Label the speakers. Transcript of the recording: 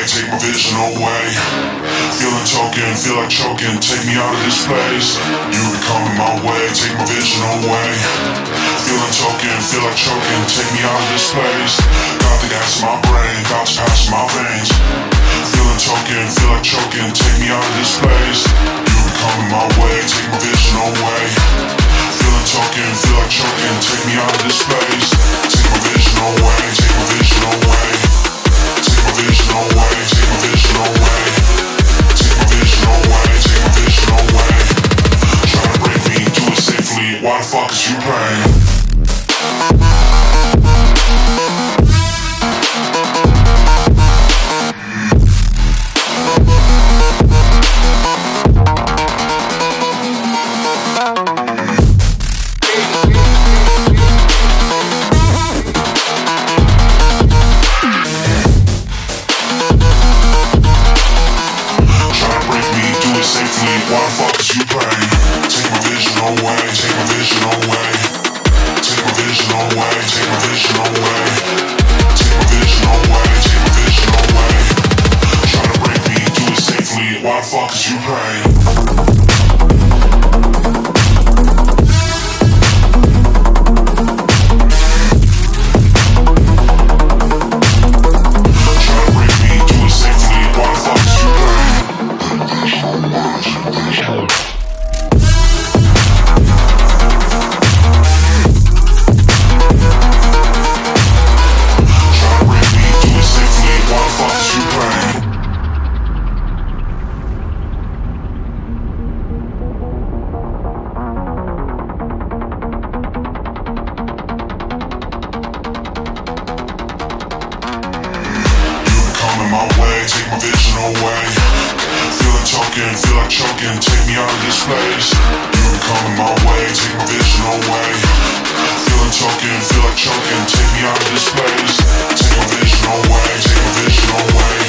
Speaker 1: take my vision away. Feeling token, feel like choking, take me out of this place. You be coming my way, take my vision away. Feeling token, feel like choking, take me out of this place. Got the gas in my brain, got to pass my veins. Feeling token, feel like choking, take me out of this place. You be coming my way, take my vision away. Feeling token, feel like choking, take me out of this place. Take my vision away, take my vision away. Take my vision away, take my vision away. Take my vision away, take my vision away. Try to break me, do it safely. Why the fuck is you praying? Why the fuck is you praying? Take my vision away, take my vision away. Take my vision away, take my vision away. Take my vision away, take my vision away. Try to break me, do it safely. Why the fuck is you praying? My way, take my vision away. Feeling token, feel like choking, take me out of this place. You be coming my way, take my vision away. Feeling token, feel like choking, take me out of this place. Take my vision away, take my vision away.